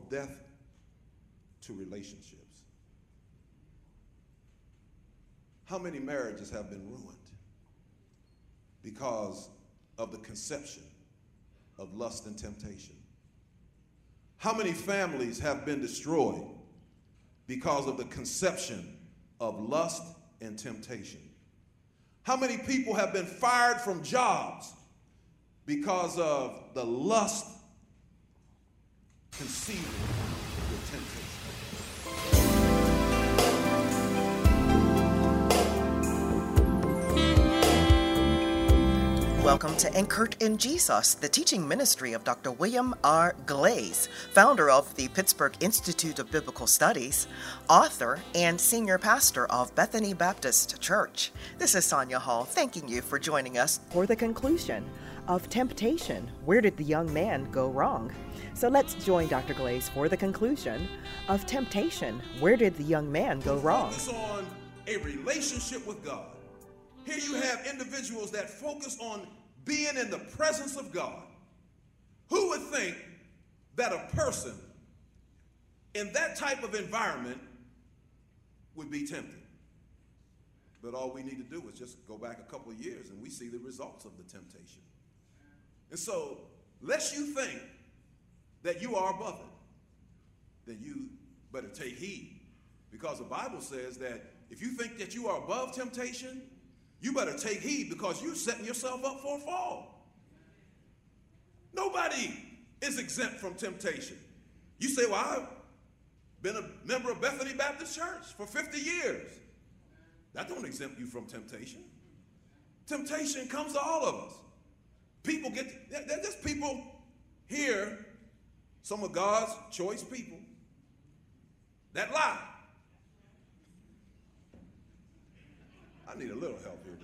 death to relationships. How many marriages have been ruined because of the conception of lust and temptation? How many families have been destroyed because of the conception of lust and temptation? How many people have been fired from jobs because of the lust conceiving with temptation? Welcome to Anchored in Jesus, the teaching ministry of Dr. William R. Glaze, founder of the Pittsburgh Institute of Biblical Studies, author, and senior pastor of Bethany Baptist Church. This is Sonia Hall, thanking you for joining us for the conclusion of Temptation. Where did the young man go wrong? So let's join Dr. Glaze for the conclusion of Temptation. Where did the young man go wrong? Focus on a relationship with God. Here you have individuals that focus on being in the presence of God. Who would think that a person in that type of environment would be tempted? But all we need to do is just go back a couple of years and we see the results of the temptation. And so, lest you think that you are above it, then you better take heed. Because the Bible says that if you think that you are above temptation, you better take heed, because you're setting yourself up for a fall. Nobody is exempt from temptation. You say, well, I've been a member of Bethany Baptist Church for 50 years. That don't exempt you from temptation. Temptation comes to all of us. There's people here, some of God's choice people, that lie. I need a little help here.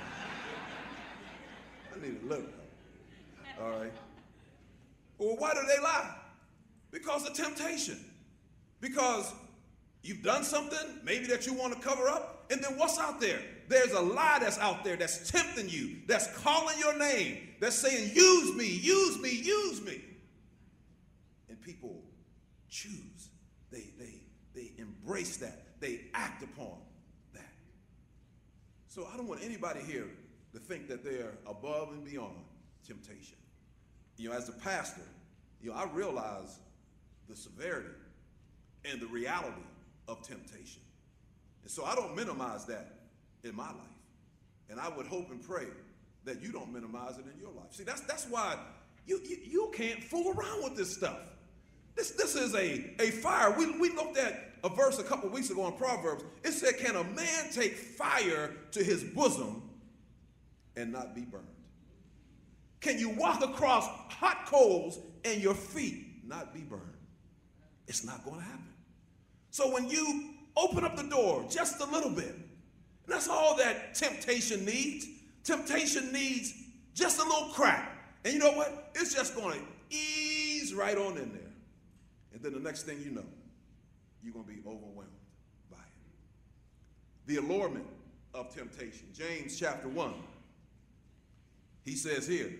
I need a little help. All right. Well, why do they lie? Because of temptation. Because you've done something maybe that you want to cover up, and then what's out there? There's a lie that's out there that's tempting you, that's calling your name, that's saying, use me, use me, use me. And people choose. They embrace that. They act upon that. So I don't want anybody here to think that they're above and beyond temptation. As a pastor, I realize the severity and the reality of temptation. And so I don't minimize that in my life. And I would hope and pray that you don't minimize it in your life. See, that's why you can't fool around with this stuff. This is a fire. We looked at a verse a couple weeks ago in Proverbs. It said, can a man take fire to his bosom and not be burned? Can you walk across hot coals and your feet not be burned? It's not going to happen. So when you open up the door just a little bit, and that's all that temptation needs. Temptation needs just a little crack. And you know what? It's just going to ease right on in there. And then the next thing you know, you're going to be overwhelmed by it. The allurement of temptation. James chapter 1. He says here,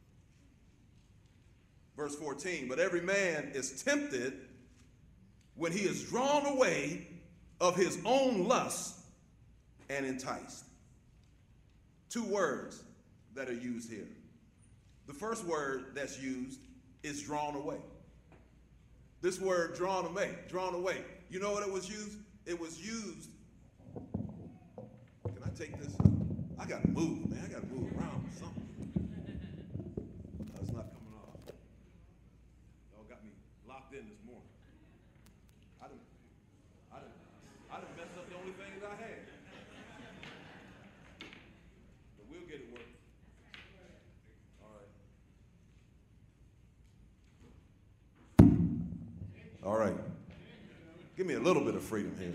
verse 14, but every man is tempted when he is drawn away of his own lust and enticed. Two words that are used here. The first word that's used is drawn away. This word drawn away. You know what it was used? It was used. Can I take this? I got to move, man. I got to move around or something. It's not coming off. Y'all got me locked in this morning. I done messed up the only thing that I had. But we'll get it working. All right. Give me a little bit of freedom here.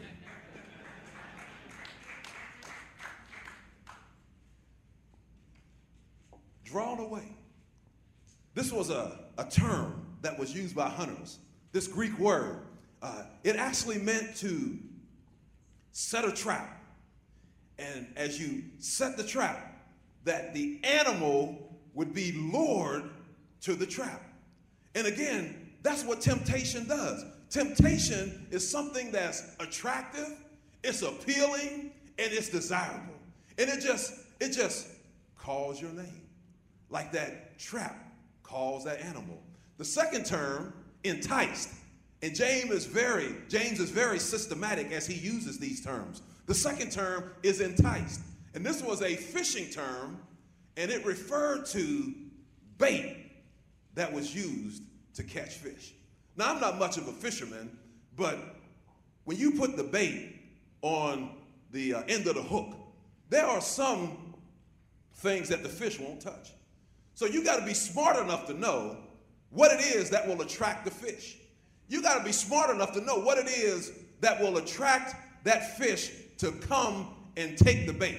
Drawn away. This was a term that was used by hunters. This Greek word, it actually meant to set a trap. And as you set the trap, that the animal would be lured to the trap. And again, That's what temptation does. Temptation is something that's attractive, it's appealing, and it's desirable. And it just calls your name. Like that trap calls that animal. The second term, enticed. And James is very systematic as he uses these terms. The second term is enticed. And this was a fishing term, and it referred to bait that was used to catch fish. Now, I'm not much of a fisherman, but when you put the bait on the end of the hook, there are some things that the fish won't touch. So you got to be smart enough to know what it is that will attract the fish. You got to be smart enough to know what it is that will attract that fish to come and take the bait.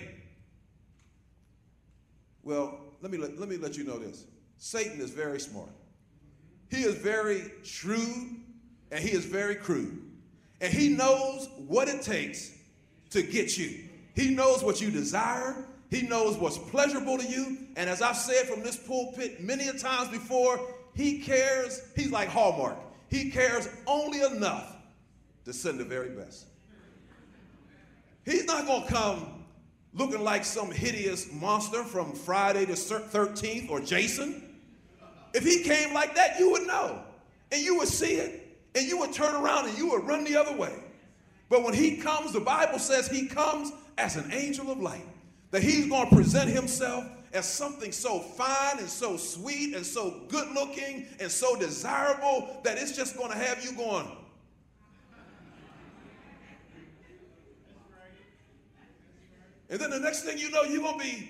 Well, let me let you know this. Satan is very smart. He is very shrewd, and he is very crude. And he knows what it takes to get you. He knows what you desire. He knows what's pleasurable to you. And as I've said from this pulpit many a times before, he cares. He's like Hallmark. He cares only enough to send the very best. He's not going to come looking like some hideous monster from Friday the 13th or Jason. If he came like that, you would know. And you would see it. And you would turn around and you would run the other way. But when he comes, the Bible says he comes as an angel of light. That he's going to present himself as something so fine and so sweet and so good looking and so desirable that it's just going to have you going. And then the next thing you know, you're going to be.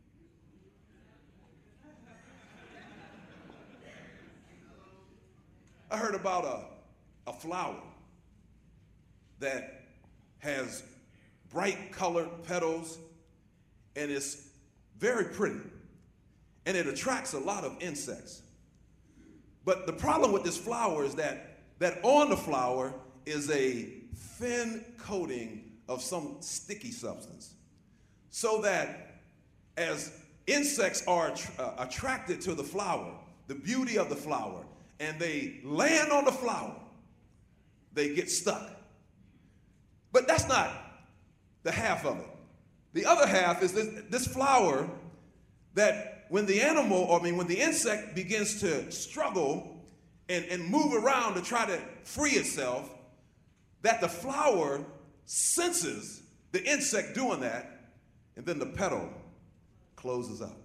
I heard about a flower that has bright colored petals, and it's very pretty, and it attracts a lot of insects. But the problem with this flower is that on the flower is a thin coating of some sticky substance, so that as insects are attracted to the flower, the beauty of the flower, and they land on the flower, they get stuck. But that's not the half of it. The other half is this flower that when the insect begins to struggle and move around to try to free itself, that the flower senses the insect doing that, and then the petal closes up.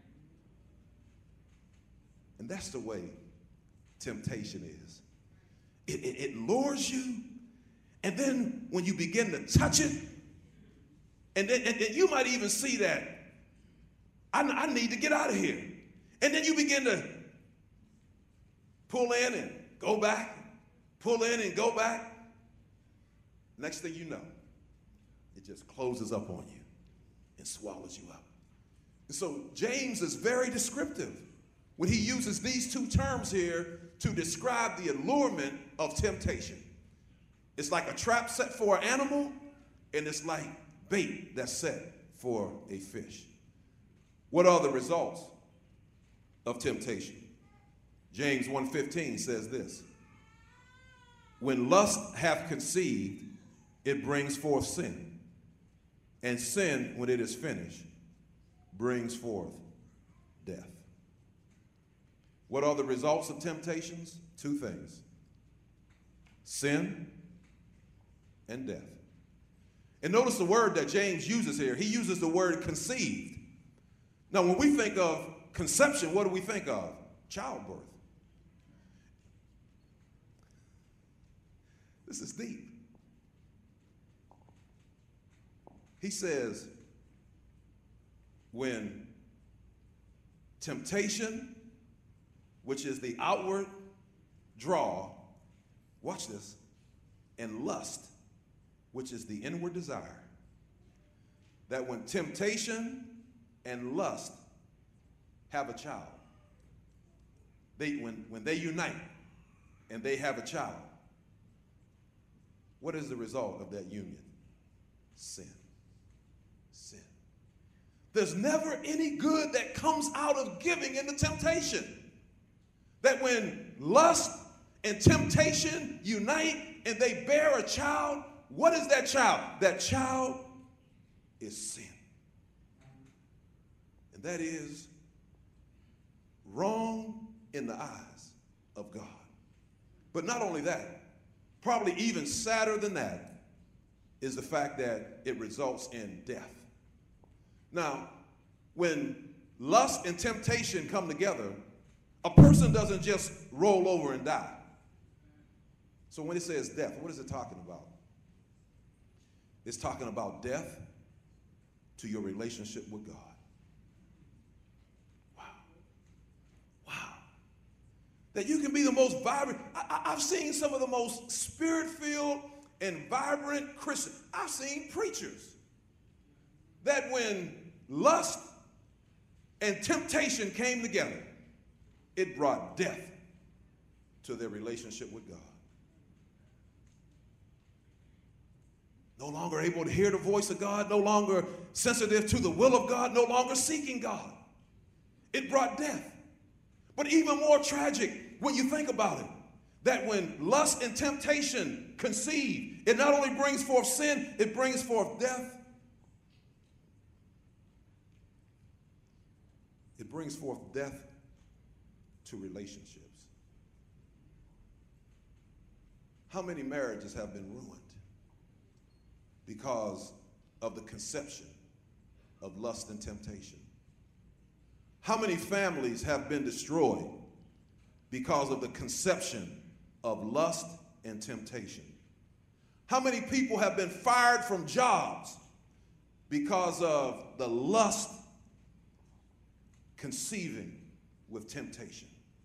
And that's the way temptation is. It lures you, and then when you begin to touch it, and then you might even see that I need to get out of here. And then you begin to pull in and go back, pull in and go back. Next thing you know, it just closes up on you and swallows you up. And so James is very descriptive when he uses these two terms here to describe the allurement of temptation. It's like a trap set for an animal, and it's like bait that's set for a fish. What are the results of temptation? James 1:15 says this: when lust hath conceived, it brings forth sin. And sin, when it is finished, brings forth death. What are the results of temptations? Two things: sin and death. And notice the word that James uses here. He uses the word conceived. Now, when we think of conception, what do we think of? Childbirth. This is deep. He says, when temptation, which is the outward draw, watch this, and lust, which is the inward desire, that when temptation and lust have a child, when they unite and they have a child, what is the result of that union? Sin. Sin. There's never any good that comes out of giving into temptation. That when lust and temptation unite and they bear a child. What is that child? That child is sin. And that is wrong in the eyes of God. But not only that, probably even sadder than that is the fact that it results in death. Now, when lust and temptation come together, a person doesn't just roll over and die. So when it says death, what is it talking about? It's talking about death to your relationship with God. Wow. Wow. That you can be the most vibrant. I've seen some of the most spirit-filled and vibrant Christians. I've seen preachers that when lust and temptation came together, it brought death to their relationship with God. No longer able to hear the voice of God, no longer sensitive to the will of God, no longer seeking God. It brought death. But even more tragic when you think about it, that when lust and temptation conceive, it not only brings forth sin, it brings forth death. It brings forth death to relationships. How many marriages have been ruined because of the conception of lust and temptation? How many families have been destroyed because of the conception of lust and temptation? How many people have been fired from jobs because of the lust conceiving with temptation?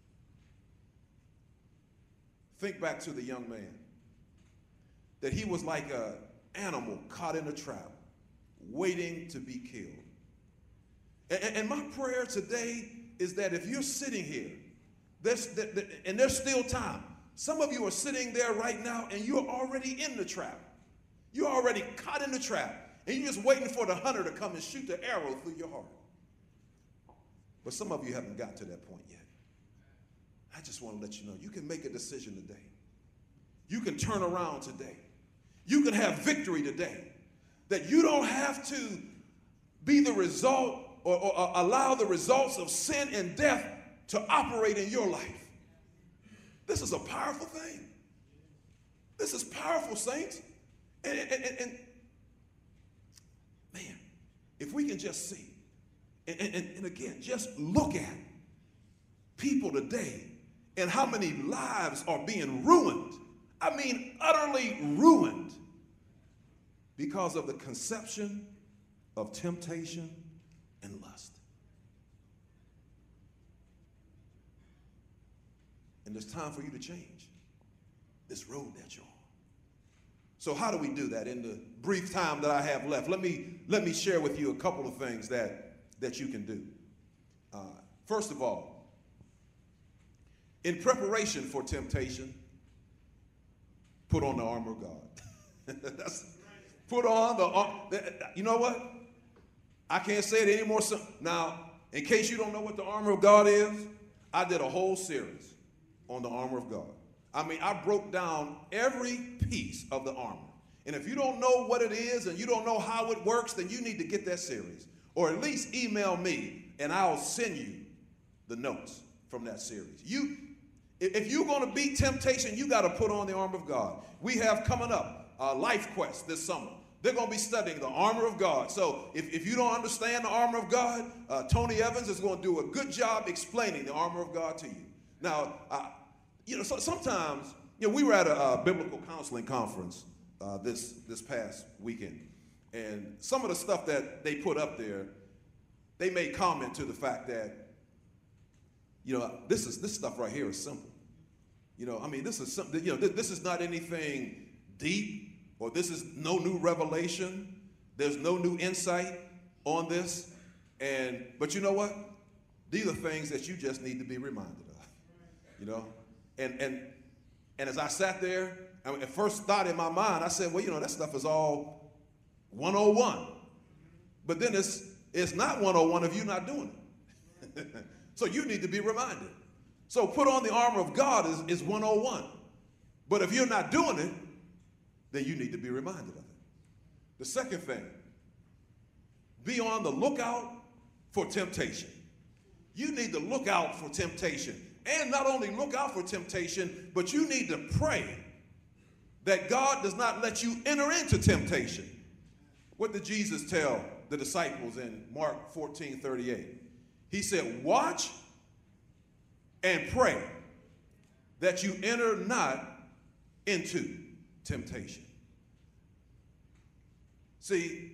Think back to the young man, that he was like an animal caught in a trap, waiting to be killed. And my prayer today is that if you're sitting here, and there's still time. Some of you are sitting there right now and you're already in the trap. You're already caught in the trap, and you're just waiting for the hunter to come and shoot the arrow through your heart. But some of you haven't got to that point yet. I just want to let you know, you can make a decision today. You can turn around today. You can have victory today. That you don't have to be the result or allow the results of sin and death to operate in your life. This is a powerful thing. This is powerful, saints. And man, if we can just see, and again, just look at people today and how many lives are being ruined. I mean, utterly ruined because of the conception of temptation and lust. And there's time for you to change this road that you're on. So how do we do that? In the brief time that I have left, let me share with you a couple of things that you can do. First of all, in preparation for temptation, put on the armor of God. Put on the armor. You know what? I can't say it any more simple. Now, in case you don't know what the armor of God is, I did a whole series on the armor of God. I mean, I broke down every piece of the armor. And if you don't know what it is and you don't know how it works, then you need to get that series. Or at least email me and I'll send you the notes from that series. If you're going to beat temptation, you got to put on the armor of God. We have coming up Life Quest this summer. They're going to be studying the armor of God. So if you don't understand the armor of God, Tony Evans is going to do a good job explaining the armor of God to you. Now, so sometimes, we were at a biblical counseling conference this past weekend, and some of the stuff that they put up there, they made comment to the fact that, this stuff right here is simple. This is something. This is not anything deep, or this is no new revelation. There's no new insight on this, but you know what? These are things that you just need to be reminded of. And as I sat there, at first thought in my mind, I said, well, that stuff is all 101. But then it's not 101 if you're not doing it. So you need to be reminded So put on the armor of God is 101. But if you're not doing it, then you need to be reminded of it. The second thing, be on the lookout for temptation. You need to look out for temptation. And not only look out for temptation, but you need to pray that God does not let you enter into temptation. What did Jesus tell the disciples in Mark 14:38? He said, watch and pray that you enter not into temptation. See,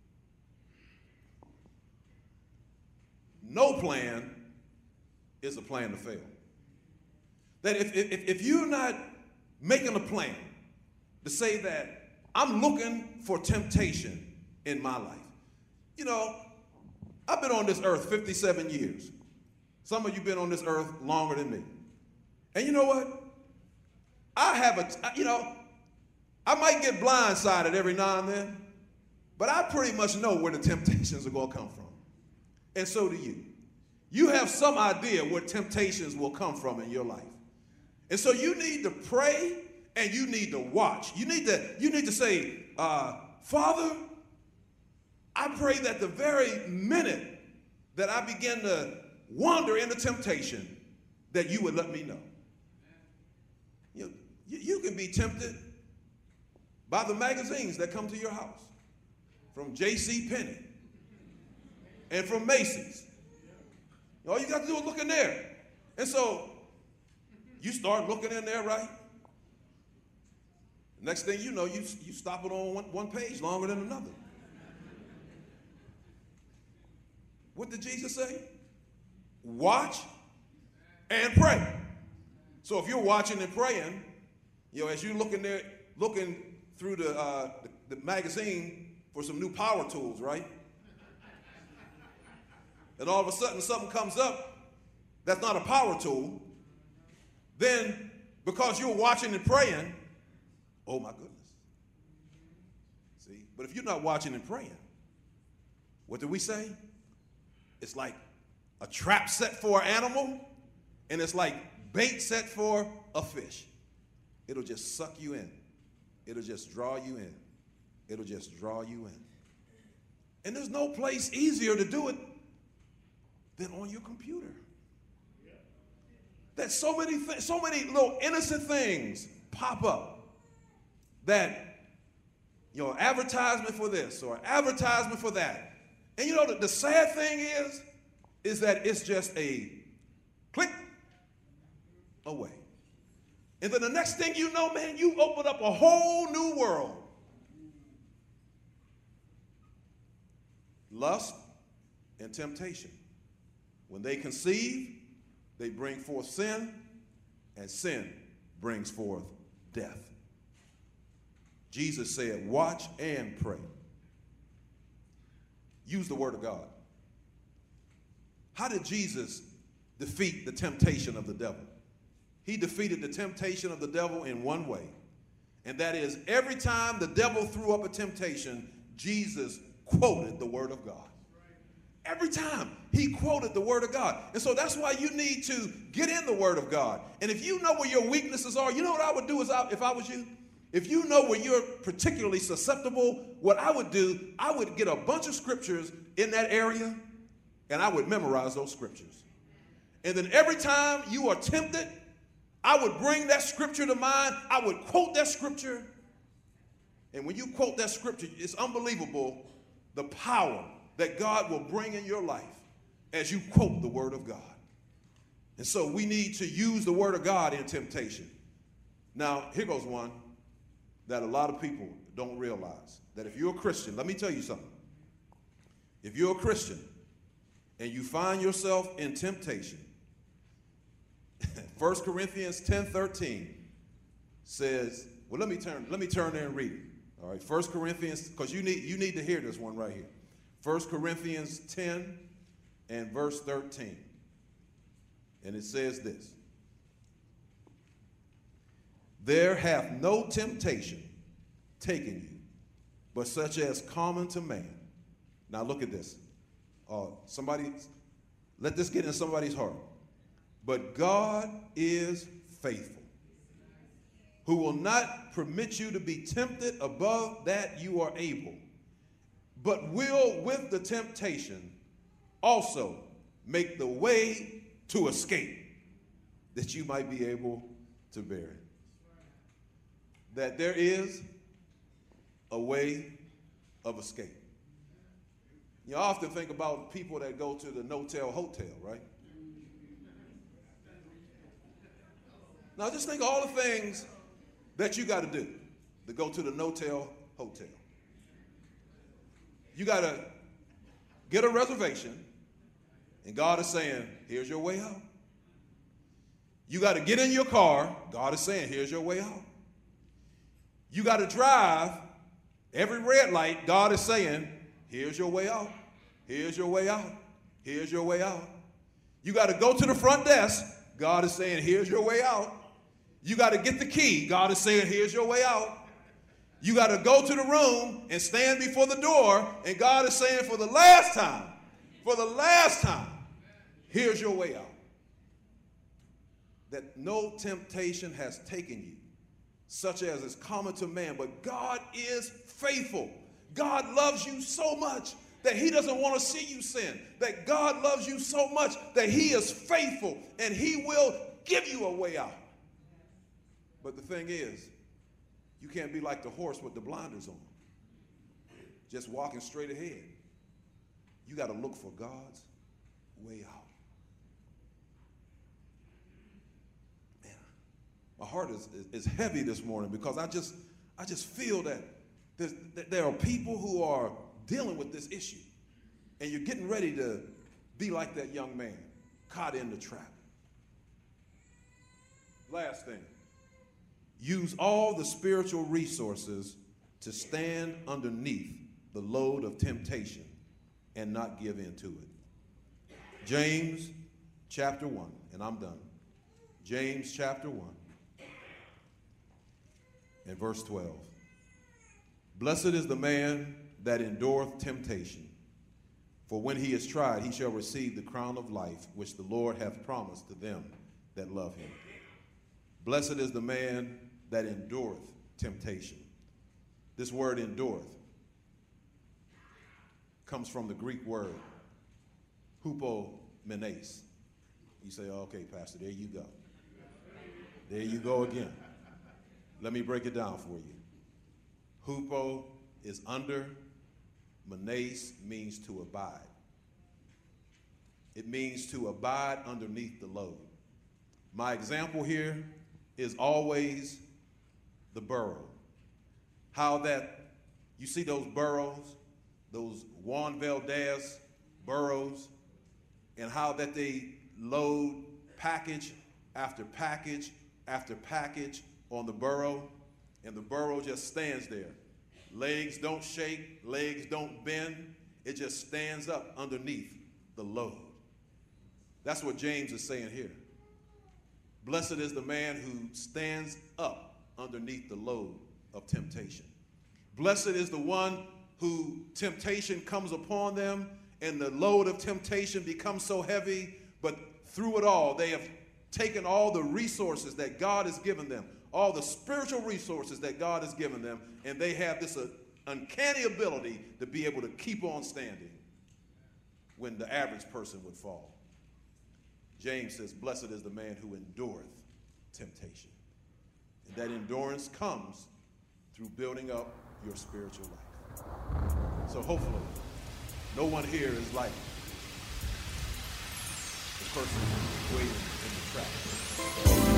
no plan is a plan to fail. That if you're not making a plan to say that I'm looking for temptation in my life. You know, I've been on this earth 57 years. Some of you been on this earth longer than me. And you know what? I might get blindsided every now and then, but I pretty much know where the temptations are going to come from. And so do you. You have some idea where temptations will come from in your life. And so you need to pray and you need to watch. You need to say, Father, I pray that the very minute that I begin to wander into temptation, that you would let me know. You can be tempted by the magazines that come to your house, from J.C. Penney and from Macy's. All you got to do is look in there. And so you start looking in there, right? Next thing you know, you stop it on one page longer than another. What did Jesus say? Watch and pray. So if you're watching and praying, as you're looking through the magazine for some new power tools, right? And all of a sudden something comes up that's not a power tool, then because you're watching and praying, oh my goodness. See, but if you're not watching and praying, what do we say? It's like a trap set for an animal, and it's like bait set for a fish. It'll just suck you in. It'll just draw you in. It'll just draw you in. And there's no place easier to do it than on your computer. That so many little innocent things pop up that, advertisement for this or advertisement for that. And the sad thing is that it's just a click away. And then the next thing you know, man, you open up a whole new world. Lust and temptation. When they conceive, they bring forth sin, and sin brings forth death. Jesus said, watch and pray. Use the word of God. How did Jesus defeat the temptation of the devil? He defeated the temptation of the devil in one way, and that is every time the devil threw up a temptation, Jesus quoted the word of God. Every time he quoted the word of God. And so that's why you need to get in the word of God. And if you know where your weaknesses are, you know what I would do if I was you? If you know where you're particularly susceptible, what I would do, I would get a bunch of scriptures in that area, and I would memorize those scriptures. And then every time you are tempted, I would bring that scripture to mind. I would quote that scripture. And when you quote that scripture, it's unbelievable the power that God will bring in your life as you quote the word of God. And so we need to use the word of God in temptation. Now, here goes one that a lot of people don't realize. That if you're a Christian, let me tell you something. If you're a Christian and you find yourself in temptation, 1 Corinthians 10:13 says, well, let me turn there and read it. All right, 1 Corinthians, because you need to hear this one right here. 1 Corinthians 10 and verse 13. And it says this. There hath no temptation taken you, but such as common to man. Now look at this. Somebody, let this get in somebody's heart. But God is faithful, who will not permit you to be tempted above that you are able, but will with the temptation also make the way to escape, that you might be able to bear it. That there is a way of escape. You often think about people that go to the no-tell hotel, right? Now just think of all the things that you got to do to go to the no-tell hotel. You got to get a reservation, and God is saying, here's your way out. You got to get in your car. God is saying, here's your way out. You got to drive every red light. God is saying, here's your way out. Here's your way out. Here's your way out. You got to go to the front desk. God is saying, here's your way out. You got to get the key. God is saying, here's your way out. You got to go to the room and stand before the door, and God is saying, for the last time, here's your way out. That no temptation has taken you, such as is common to man, but God is faithful. God loves you so much that he doesn't want to see you sin. That God loves you so much that he is faithful and he will give you a way out. But the thing is, you can't be like the horse with the blinders on, just walking straight ahead. You got to look for God's way out. Man, my heart is heavy this morning because I just feel that there are people who are dealing with this issue, and you're getting ready to be like that young man caught in the trap. Last thing, use all the spiritual resources to stand underneath the load of temptation and not give in to it. James chapter 1, and I'm done. James chapter 1 and verse 12. Blessed is the man that endureth temptation, for when he is tried, he shall receive the crown of life, which the Lord hath promised to them that love him. Blessed is the man that endureth temptation. This word endureth comes from the Greek word hupomenes. You say, oh, okay, Pastor, there you go. There you go again. Let me break it down for you. Hupo is under. Menes means to abide. It means to abide underneath the load. My example here is always the burro. How that, you see those burros, those Juan Valdez burros, and how that they load package after package after package on the burro, and the burro just stands there. Legs don't shake, legs don't bend. It just stands up underneath the load. That's what James is saying here. Blessed is the man who stands up underneath the load of temptation. Blessed is the one who temptation comes upon them and the load of temptation becomes so heavy, but through it all, they have taken all the resources that God has given them, all the spiritual resources that God has given them, and they have this uncanny ability to be able to keep on standing when the average person would fall. James says, blessed is the man who endureth temptation. And that endurance comes through building up your spiritual life. So hopefully, no one here is like the person waiting in the trap.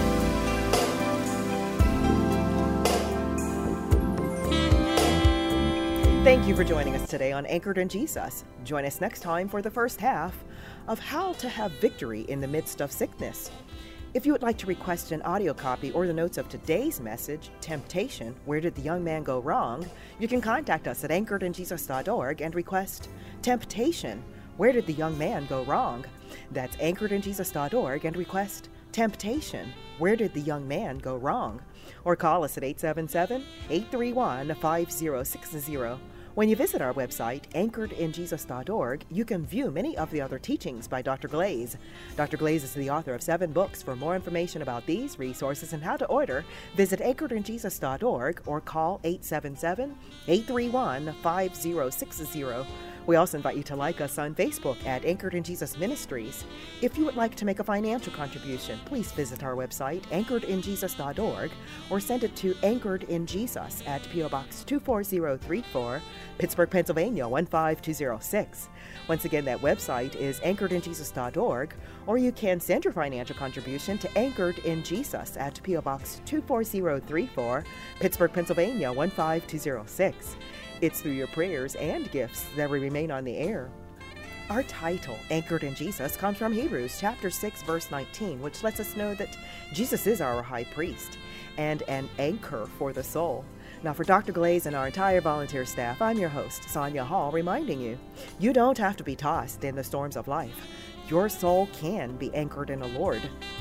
Thank you for joining us today on Anchored in Jesus. Join us next time for the first half of How to Have Victory in the Midst of Sickness. If you would like to request an audio copy or the notes of today's message, Temptation, Where Did the Young Man Go Wrong?, you can contact us at anchoredinjesus.org and request Temptation, Where Did the Young Man Go Wrong? That's anchoredinjesus.org and request Temptation, Where Did the Young Man Go Wrong? Or call us at 877-831-5060. When you visit our website, anchoredinjesus.org, you can view many of the other teachings by Dr. Glaze. Dr. Glaze is the author of 7 books. For more information about these resources and how to order, visit anchoredinjesus.org or call 877-831-5060. We also invite you to like us on Facebook at Anchored in Jesus Ministries. If you would like to make a financial contribution, please visit our website, anchoredinjesus.org, or send it to Anchored in Jesus at P.O. Box 24034, Pittsburgh, Pennsylvania 15206. Once again, that website is anchoredinjesus.org, or you can send your financial contribution to Anchored in Jesus at P.O. Box 24034, Pittsburgh, Pennsylvania 15206. It's through your prayers and gifts that we remain on the air. Our title, Anchored in Jesus, comes from Hebrews chapter 6, verse 19, which lets us know that Jesus is our high priest and an anchor for the soul. Now, for Dr. Glaze and our entire volunteer staff, I'm your host, Sonia Hall, reminding you, you don't have to be tossed in the storms of life. Your soul can be anchored in the Lord.